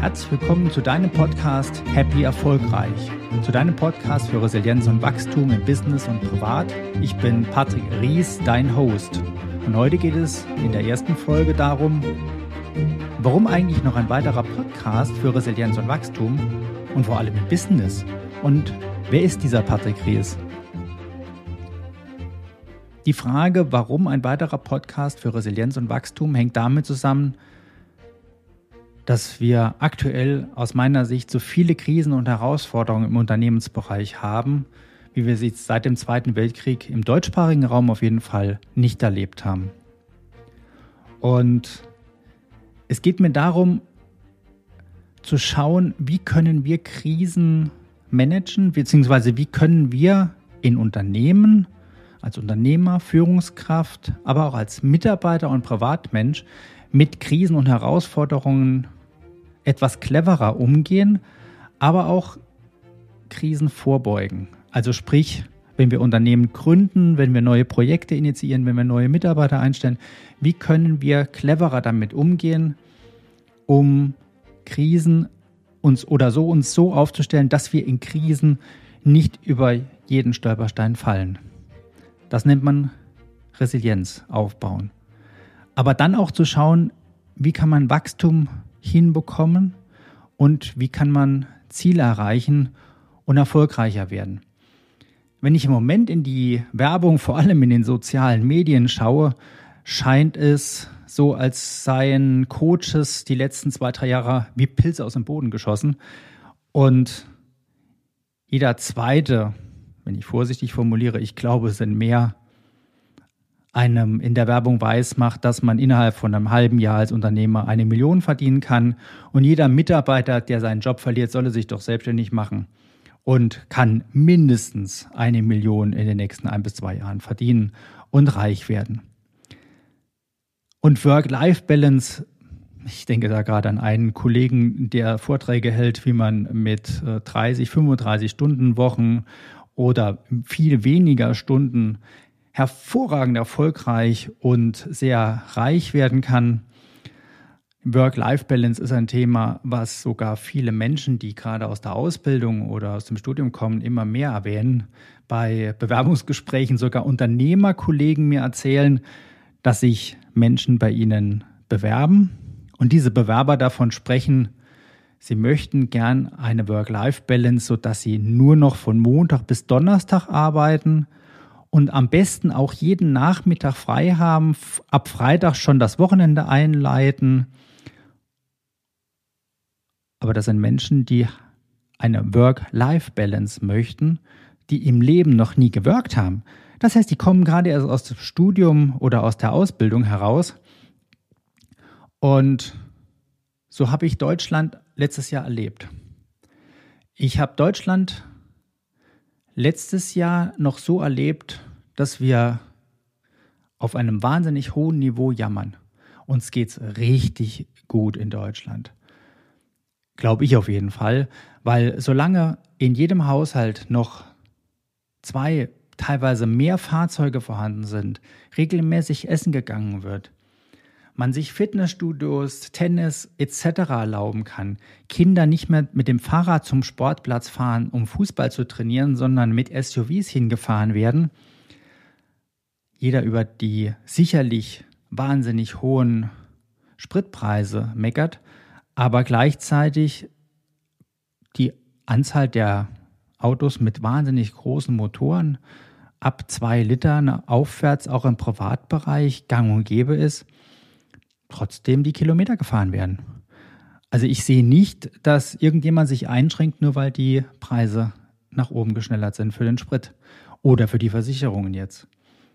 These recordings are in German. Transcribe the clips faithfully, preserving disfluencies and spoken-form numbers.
Herzlich willkommen zu deinem Podcast Happy Erfolgreich, zu deinem Podcast für Resilienz und Wachstum im Business und Privat. Ich bin Patrick Ries, dein Host. Und heute geht es in der ersten Folge darum, warum eigentlich noch ein weiterer Podcast für Resilienz und Wachstum und vor allem im Business. Und wer ist dieser Patrick Ries? Die Frage, warum ein weiterer Podcast für Resilienz und Wachstum, hängt damit zusammen, dass wir aktuell aus meiner Sicht so viele Krisen und Herausforderungen im Unternehmensbereich haben, wie wir sie seit dem Zweiten Weltkrieg im deutschsprachigen Raum auf jeden Fall nicht erlebt haben. Und es geht mir darum, zu schauen, wie können wir Krisen managen, beziehungsweise wie können wir in Unternehmen, als Unternehmer, Führungskraft, aber auch als Mitarbeiter und Privatmensch mit Krisen und Herausforderungen etwas cleverer umgehen, aber auch Krisen vorbeugen. Also sprich, wenn wir Unternehmen gründen, wenn wir neue Projekte initiieren, wenn wir neue Mitarbeiter einstellen, wie können wir cleverer damit umgehen, um Krisen uns oder so uns so aufzustellen, dass wir in Krisen nicht über jeden Stolperstein fallen. Das nennt man Resilienz aufbauen. Aber dann auch zu schauen, wie kann man Wachstum hinbekommen und wie kann man Ziele erreichen und erfolgreicher werden. Wenn ich im Moment in die Werbung, vor allem in den sozialen Medien schaue, scheint es so, als seien Coaches die letzten zwei, drei Jahre wie Pilze aus dem Boden geschossen. Und jeder zweite, wenn ich vorsichtig formuliere, ich glaube, es sind mehr, einem in der Werbung weismacht, dass man innerhalb von einem halben Jahr als Unternehmer eine Million verdienen kann und jeder Mitarbeiter, der seinen Job verliert, solle sich doch selbstständig machen und kann mindestens eine Million in den nächsten ein bis zwei Jahren verdienen und reich werden. Und Work-Life-Balance, ich denke da gerade an einen Kollegen, der Vorträge hält, wie man mit dreißig, fünfunddreißig Stunden Wochen oder viel weniger Stunden hervorragend erfolgreich und sehr reich werden kann. Work-Life-Balance ist ein Thema, was sogar viele Menschen, die gerade aus der Ausbildung oder aus dem Studium kommen, immer mehr erwähnen. Bei Bewerbungsgesprächen sogar Unternehmerkollegen mir erzählen, dass sich Menschen bei ihnen bewerben und diese Bewerber davon sprechen, sie möchten gern eine Work-Life-Balance, sodass sie nur noch von Montag bis Donnerstag arbeiten und am besten auch jeden Nachmittag frei haben, ab Freitag schon das Wochenende einleiten. Aber das sind Menschen, die eine Work-Life-Balance möchten, die im Leben noch nie gewirkt haben. Das heißt, die kommen gerade erst aus dem Studium oder aus der Ausbildung heraus. Und so habe ich Deutschland letztes Jahr erlebt. Ich habe Deutschland letztes Jahr noch so erlebt, dass wir auf einem wahnsinnig hohen Niveau jammern. Uns geht's richtig gut in Deutschland. Glaube ich auf jeden Fall, weil solange in jedem Haushalt noch zwei, teilweise mehr Fahrzeuge vorhanden sind, regelmäßig essen gegangen wird, man sich Fitnessstudios, Tennis et cetera erlauben kann, Kinder nicht mehr mit dem Fahrrad zum Sportplatz fahren, um Fußball zu trainieren, sondern mit S U Vs hingefahren werden, jeder über die sicherlich wahnsinnig hohen Spritpreise meckert, aber gleichzeitig die Anzahl der Autos mit wahnsinnig großen Motoren ab zwei Litern aufwärts auch im Privatbereich gang und gäbe ist, trotzdem die Kilometer gefahren werden. Also ich sehe nicht, dass irgendjemand sich einschränkt, nur weil die Preise nach oben geschnellert sind für den Sprit oder für die Versicherungen jetzt.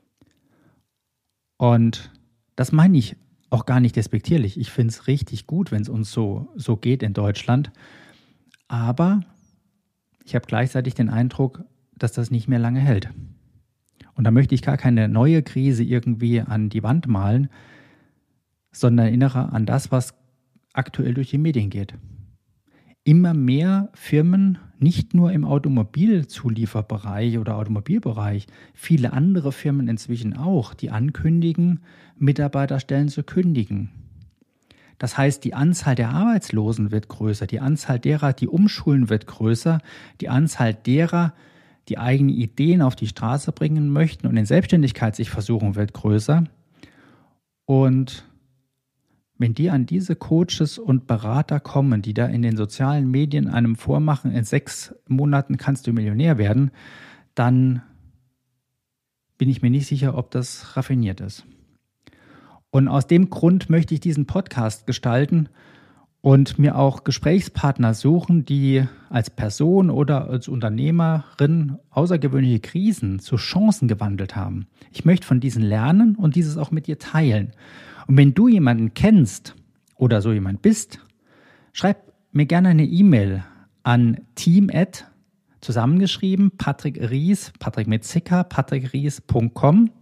Und das meine ich auch gar nicht despektierlich. Ich finde es richtig gut, wenn es uns so, so geht in Deutschland. Aber ich habe gleichzeitig den Eindruck, dass das nicht mehr lange hält. Und da möchte ich gar keine neue Krise irgendwie an die Wand malen, sondern erinnere an das, was aktuell durch die Medien geht. Immer mehr Firmen, nicht nur im Automobilzulieferbereich oder Automobilbereich, viele andere Firmen inzwischen auch, die ankündigen, Mitarbeiterstellen zu kündigen. Das heißt, die Anzahl der Arbeitslosen wird größer, die Anzahl derer, die umschulen, wird größer, die Anzahl derer, die eigene Ideen auf die Straße bringen möchten und in Selbstständigkeit sich versuchen, wird größer. Und wenn die an diese Coaches und Berater kommen, die da in den sozialen Medien einem vormachen, in sechs Monaten kannst du Millionär werden, dann bin ich mir nicht sicher, ob das raffiniert ist. Und aus dem Grund möchte ich diesen Podcast gestalten und mir auch Gesprächspartner suchen, die als Person oder als Unternehmerin außergewöhnliche Krisen zu Chancen gewandelt haben. Ich möchte von diesen lernen und dieses auch mit dir teilen. Und wenn du jemanden kennst oder so jemand bist, schreib mir gerne eine E-Mail an team at zusammengeschrieben Patrick Ries, Patrick mit Zicker, patrickries punkt com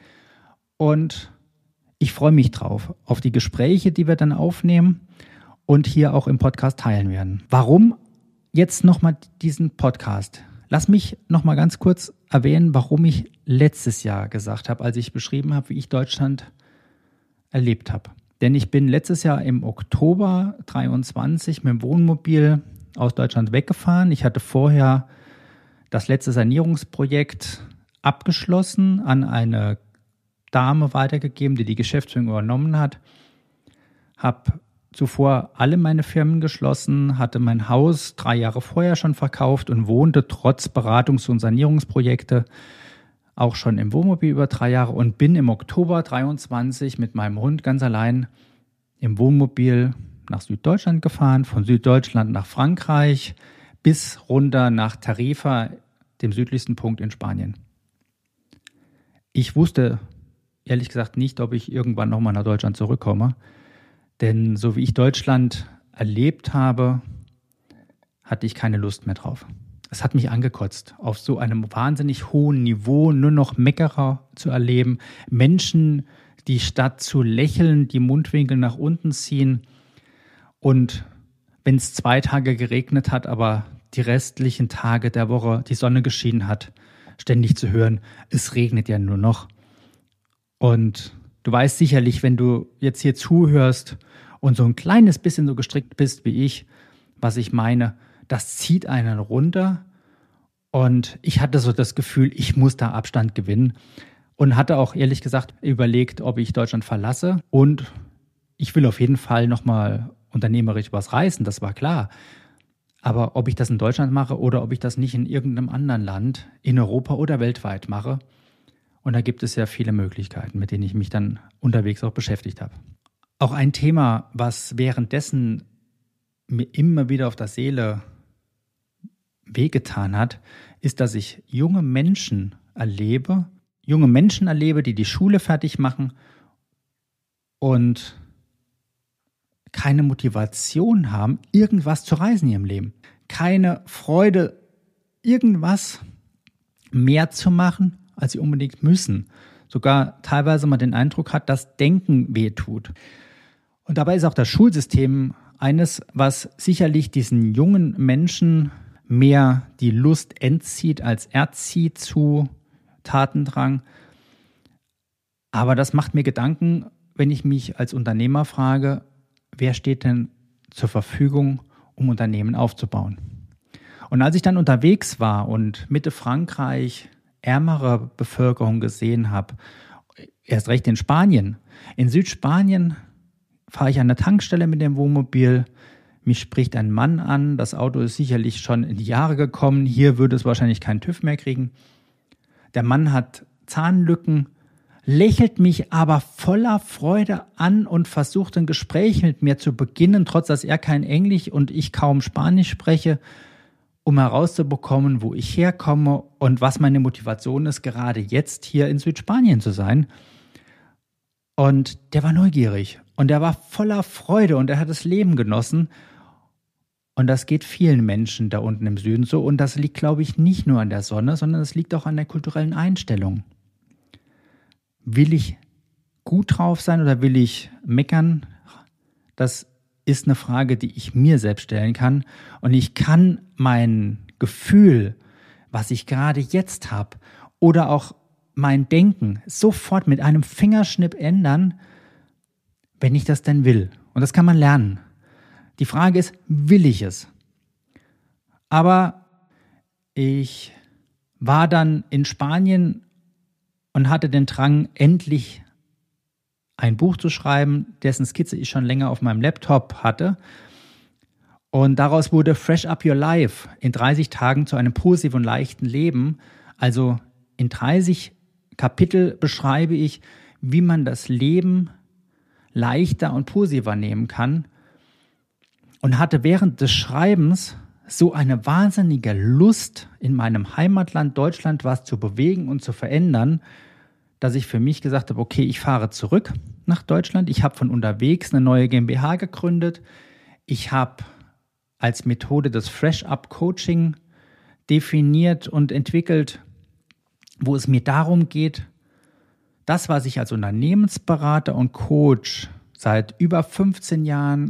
und ich freue mich drauf, auf die Gespräche, die wir dann aufnehmen und hier auch im Podcast teilen werden. Warum jetzt nochmal diesen Podcast? Lass mich nochmal ganz kurz erwähnen, warum ich letztes Jahr gesagt habe, als ich beschrieben habe, wie ich Deutschland erlebt habe. Denn ich bin letztes Jahr im Oktober dreiundzwanzig mit dem Wohnmobil aus Deutschland weggefahren. Ich hatte vorher das letzte Sanierungsprojekt abgeschlossen, an eine Dame weitergegeben, die die Geschäftsführung übernommen hat. Habe zuvor alle meine Firmen geschlossen, hatte mein Haus drei Jahre vorher schon verkauft und wohnte trotz Beratungs- und Sanierungsprojekte auch schon im Wohnmobil über drei Jahre und bin im Oktober dreiundzwanzig mit meinem Hund ganz allein im Wohnmobil nach Süddeutschland gefahren, von Süddeutschland nach Frankreich bis runter nach Tarifa, dem südlichsten Punkt in Spanien. Ich wusste ehrlich gesagt nicht, ob ich irgendwann nochmal nach Deutschland zurückkomme, denn so wie ich Deutschland erlebt habe, hatte ich keine Lust mehr drauf. Es hat mich angekotzt, auf so einem wahnsinnig hohen Niveau nur noch Meckerer zu erleben, Menschen, die statt zu lächeln, die Mundwinkel nach unten ziehen und wenn es zwei Tage geregnet hat, aber die restlichen Tage der Woche die Sonne geschienen hat, ständig zu hören, es regnet ja nur noch. Und du weißt sicherlich, wenn du jetzt hier zuhörst und so ein kleines bisschen so gestrickt bist wie ich, was ich meine, das zieht einen runter. Und ich hatte so das Gefühl, ich muss da Abstand gewinnen und hatte auch ehrlich gesagt überlegt, ob ich Deutschland verlasse. Und ich will auf jeden Fall nochmal unternehmerisch was reißen, das war klar. Aber ob ich das in Deutschland mache oder ob ich das nicht in irgendeinem anderen Land, in Europa oder weltweit mache, und da gibt es ja viele Möglichkeiten, mit denen ich mich dann unterwegs auch beschäftigt habe. Auch ein Thema, was währenddessen mir immer wieder auf der Seele wehgetan hat, ist, dass ich junge Menschen erlebe, junge Menschen erlebe, die die Schule fertig machen und keine Motivation haben, irgendwas zu reisen in ihrem Leben. Keine Freude, irgendwas mehr zu machen, als sie unbedingt müssen. Sogar teilweise man den Eindruck hat, dass Denken wehtut. Und dabei ist auch das Schulsystem eines, was sicherlich diesen jungen Menschen mehr die Lust entzieht, als erzieht zu Tatendrang. Aber das macht mir Gedanken, wenn ich mich als Unternehmer frage, wer steht denn zur Verfügung, um Unternehmen aufzubauen? Und als ich dann unterwegs war und Mitte Frankreich ärmere Bevölkerung gesehen habe, erst recht in Spanien. In Südspanien fahre ich an der Tankstelle mit dem Wohnmobil, mich spricht ein Mann an, das Auto ist sicherlich schon in die Jahre gekommen, hier würde es wahrscheinlich keinen TÜV mehr kriegen. Der Mann hat Zahnlücken, lächelt mich aber voller Freude an und versucht ein Gespräch mit mir zu beginnen, trotz dass er kein Englisch und ich kaum Spanisch spreche, um herauszubekommen, wo ich herkomme und was meine Motivation ist, gerade jetzt hier in Südspanien zu sein. Und der war neugierig und der war voller Freude und er hat das Leben genossen. Und das geht vielen Menschen da unten im Süden so. Und das liegt, glaube ich, nicht nur an der Sonne, sondern es liegt auch an der kulturellen Einstellung. Will ich gut drauf sein oder will ich meckern? Das ist eine Frage, die ich mir selbst stellen kann. Und ich kann mein Gefühl, was ich gerade jetzt habe, oder auch mein Denken sofort mit einem Fingerschnipp ändern, wenn ich das denn will. Und das kann man lernen. Die Frage ist, will ich es? Aber ich war dann in Spanien und hatte den Drang, endlich ein Buch zu schreiben, dessen Skizze ich schon länger auf meinem Laptop hatte. Und daraus wurde Fresh Up Your Life in dreißig Tagen zu einem positiven und leichten Leben. Also in dreißig Kapitel beschreibe ich, wie man das Leben leichter und positiver nehmen kann. Und hatte während des Schreibens so eine wahnsinnige Lust, in meinem Heimatland Deutschland was zu bewegen und zu verändern, dass ich für mich gesagt habe, okay, ich fahre zurück nach Deutschland. Ich habe von unterwegs eine neue GmbH gegründet. Ich habe als Methode das Fresh Up Coaching definiert und entwickelt, wo es mir darum geht, das, was ich als Unternehmensberater und Coach seit über fünfzehn Jahren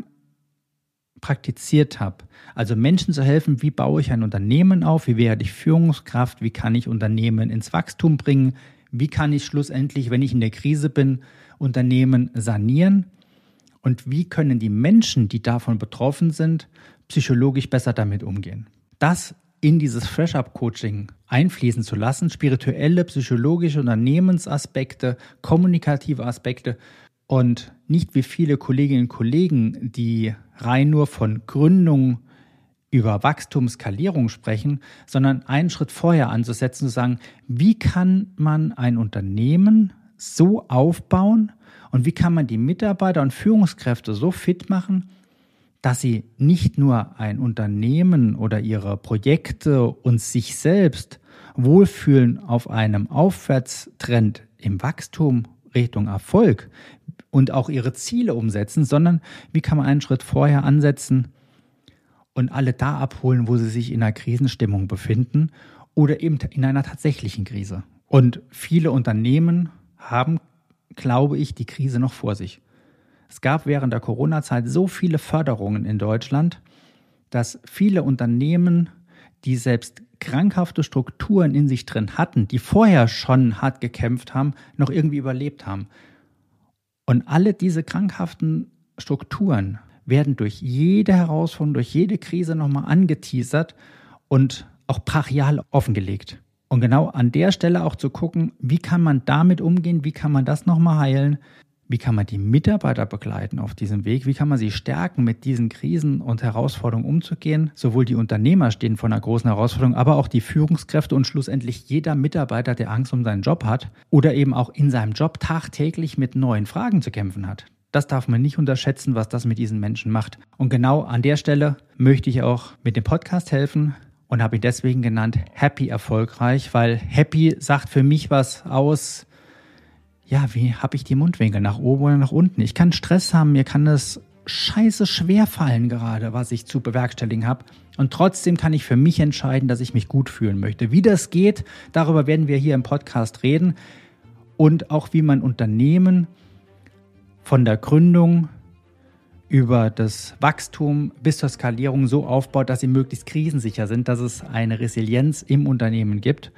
praktiziert habe, also Menschen zu helfen, wie baue ich ein Unternehmen auf, wie werde ich Führungskraft, wie kann ich Unternehmen ins Wachstum bringen, wie kann ich schlussendlich, wenn ich in der Krise bin, Unternehmen sanieren und wie können die Menschen, die davon betroffen sind, psychologisch besser damit umgehen. Das in dieses Fresh-Up-Coaching einfließen zu lassen, spirituelle, psychologische, Unternehmensaspekte, kommunikative Aspekte und nicht wie viele Kolleginnen und Kollegen, die rein nur von Gründung über Wachstum, Skalierung sprechen, sondern einen Schritt vorher anzusetzen, zu sagen, wie kann man ein Unternehmen so aufbauen und wie kann man die Mitarbeiter und Führungskräfte so fit machen, dass sie nicht nur ein Unternehmen oder ihre Projekte und sich selbst wohlfühlen auf einem Aufwärtstrend im Wachstum Richtung Erfolg und auch ihre Ziele umsetzen, sondern wie kann man einen Schritt vorher ansetzen und alle da abholen, wo sie sich in einer Krisenstimmung befinden oder eben in einer tatsächlichen Krise. Und viele Unternehmen haben, glaube ich, die Krise noch vor sich. Es gab während der Corona-Zeit so viele Förderungen in Deutschland, dass viele Unternehmen, die selbst krankhafte Strukturen in sich drin hatten, die vorher schon hart gekämpft haben, noch irgendwie überlebt haben. Und alle diese krankhaften Strukturen werden durch jede Herausforderung, durch jede Krise nochmal angeteasert und auch brachial offengelegt. Und genau an der Stelle auch zu gucken, wie kann man damit umgehen, wie kann man das nochmal heilen, wie kann man die Mitarbeiter begleiten auf diesem Weg, wie kann man sie stärken, mit diesen Krisen und Herausforderungen umzugehen. Sowohl die Unternehmer stehen vor einer großen Herausforderung, aber auch die Führungskräfte und schlussendlich jeder Mitarbeiter, der Angst um seinen Job hat oder eben auch in seinem Job tagtäglich mit neuen Fragen zu kämpfen hat. Das darf man nicht unterschätzen, was das mit diesen Menschen macht. Und genau an der Stelle möchte ich auch mit dem Podcast helfen und habe ihn deswegen genannt Happy Erfolgreich, weil Happy sagt für mich was aus, ja, wie habe ich die Mundwinkel, nach oben oder nach unten? Ich kann Stress haben, mir kann es scheiße schwer fallen gerade, was ich zu bewerkstelligen habe. Und trotzdem kann ich für mich entscheiden, dass ich mich gut fühlen möchte. Wie das geht, darüber werden wir hier im Podcast reden. Und auch wie man Unternehmen von der Gründung über das Wachstum bis zur Skalierung so aufbaut, dass sie möglichst krisensicher sind, dass es eine Resilienz im Unternehmen gibt.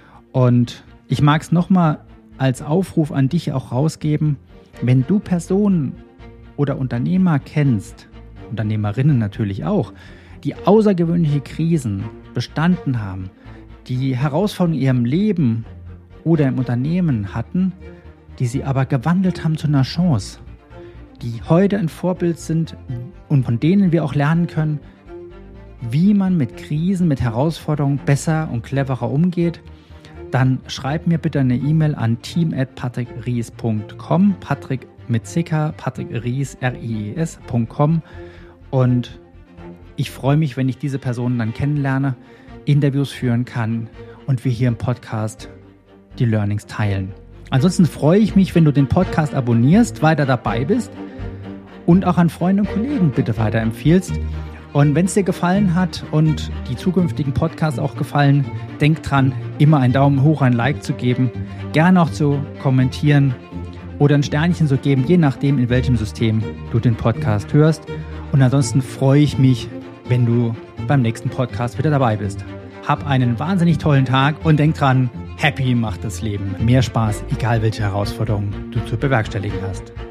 Und ich mag es nochmal als Aufruf an dich auch rausgeben, wenn du Personen oder Unternehmer kennst, Unternehmerinnen natürlich auch, die außergewöhnliche Krisen bestanden haben, die Herausforderungen in ihrem Leben oder im Unternehmen hatten, die sie aber gewandelt haben zu einer Chance, die heute ein Vorbild sind und von denen wir auch lernen können, wie man mit Krisen, mit Herausforderungen besser und cleverer umgeht, dann schreib mir bitte eine E-Mail an team at patrick ries punkt com, Patrick mit C K, Patrick Ries, R I E S punkt com, und ich freue mich, wenn ich diese Personen dann kennenlerne, Interviews führen kann und wir hier im Podcast die Learnings teilen. Ansonsten freue ich mich, wenn du den Podcast abonnierst, weiter dabei bist und auch an Freunde und Kollegen bitte weiterempfiehlst. Und wenn es dir gefallen hat und die zukünftigen Podcasts auch gefallen, denk dran, immer einen Daumen hoch, ein Like zu geben, gerne auch zu kommentieren oder ein Sternchen zu geben, je nachdem, in welchem System du den Podcast hörst. Und ansonsten freue ich mich, wenn du beim nächsten Podcast wieder dabei bist. Hab einen wahnsinnig tollen Tag und denk dran, happy macht das Leben. Mehr Spaß, egal welche Herausforderungen du zu bewerkstelligen hast.